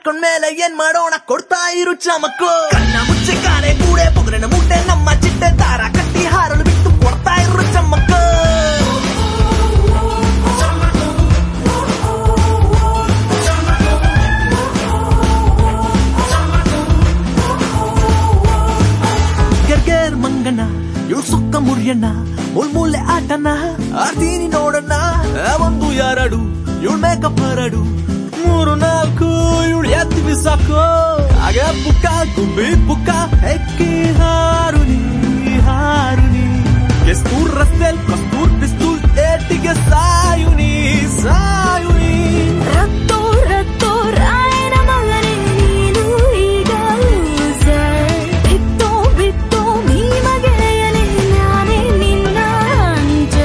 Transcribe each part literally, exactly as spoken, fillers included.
ಕಟ್ಕೊಂಡ್ಮೇಲೆ ಏನ್ ಮಾಡೋಣ ಕೊಡ್ತಾ ಇರು ಚಮಕ್ಕು ಕಣ್ಣ ಮುಚ್ಚೆ ಕಾನೆ ಕೂಡೆ ಪೊಗರಿನ ಮೂಟೆ ನಮ್ಮ ಚಿಟ್ಟೆ ದಾರ ಕಟ್ಟಿ ಹಾರಲು ಬಿಟ್ಟು ಕೊಡ್ತಾ ಇರು ಚಮಕ್ಕು ಗೆರ್ಗೇರ್ ಮಂಗಣ್ಣ ಇವ್ ಸುಕ್ಕ ಮುರಿಯಣ್ಣ ಮುಳ್ಮೂಲೆ ಆಟನ ಆಡ್ತೀನಿ ನೋಡಣ್ಣ ಒಂದು ಎರಡು ಇವಳ್ ಮೇಕಪ್ ಹರಡು ಮೂರು ನಾಲ್ಕು ಇವಳು ಎತ್ತಿ ಬಿಸಾಕು ಹಾಗೆ ಪುಕ್ಕ ಗುಬ್ಬಿ ಪುಕ್ಕ ಹೆಕ್ಕಿ ಹಾರುನಿ ಹಾರುನಿ ಕೆಸ್ತೂರ್ ರಸ್ತೆಲ್ ಕಸ್ತೂರ್ ಪಿಸ್ತೂಲ್ ಏಟಿಗೆ ಸಾಯುನಿ ಸಾಯುನಿ ರತ್ತೋ ರತ್ತೋ ರಾಯನ ಮಗನೇ ನೀನು ಈಗ ಬಿತ್ತೋ ಬಿತ್ತೋ ನೀ ಮಗೆಯನೇ ನಾನೇ ನಿನ್ನ ಅಂಜೆ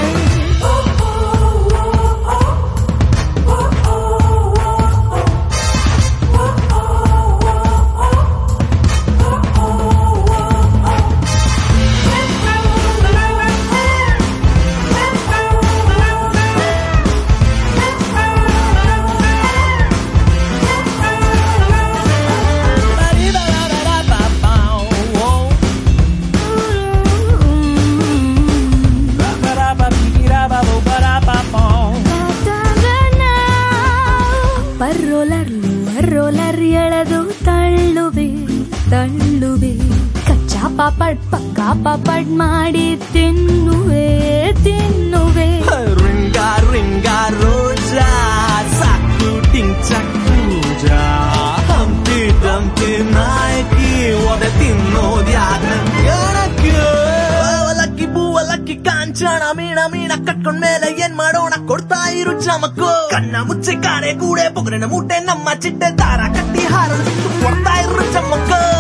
ರೋಲರ್ಲು ರೋಲರ್ ಎಳೆದು ತಳ್ಳುವೆ ತಳ್ಳುವೆ ಕಚ್ಚಾ ಪಾಪಡ್ ಪಕ್ಕ ಪಾಪಡ್ ಮಾಡಿ ತಿನ್ನುವೆ ತಿನ್ನುವೆ ರಿಂಗ ರಿಂಗ ರೋಜಾ ಸಾಕು ಟಿಂಗ್ ಚಕ್ಕೂಜಾ ಹಂಪಿ ದಂಪಿ ನಾಯಕಿ ಒದೆ ತಿನ್ನೋದ್ಯಾಗ ಲಕ್ಕಿ ಬೂವ ಲಕ್ಕಿ ಕಾಂಚನ ಮೀಣ ಮೀಣ ಕಟ್ಕೊಂಡ್ಮೇಲೆ ಏನ್ ಮಾಡೋಣ ಕೊಡ್ತಾ ಇರು ಚಮಕ್ಕು ಕಣ್ಣ ಮುಚ್ಚೆ ಕಾನೆ ಕೂಡೆ ಪೊಗರಿನ ಮೂಟೆ ನಮ್ಮ ಚಿಟ್ಟೆ ದಾರ ಕಟ್ಟಿ ಹಾರಲು ಕೊಡ್ತಾ ಇರು ಚಮಕ್ಕು